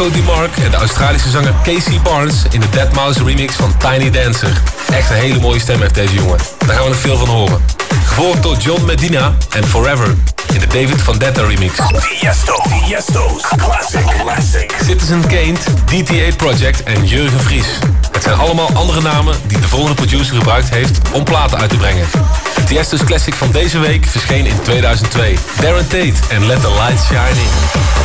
Marco DeMarc en de Australische zanger Casey Barnes in de Deadmau5 remix van Tiny Dancer. Echt een hele mooie stem heeft deze jongen. Daar gaan we nog veel van horen. Gevolgd door John Medina en Forever in de David Vendetta remix. Tiesto's Classic. Citizen Kane, DTA Project en Jurgen Vries. Het zijn allemaal andere namen die de volgende producer gebruikt heeft om platen uit te brengen. Tiesto's Classic van deze week verscheen in 2002. Darren Tate en Let the Light Shine In.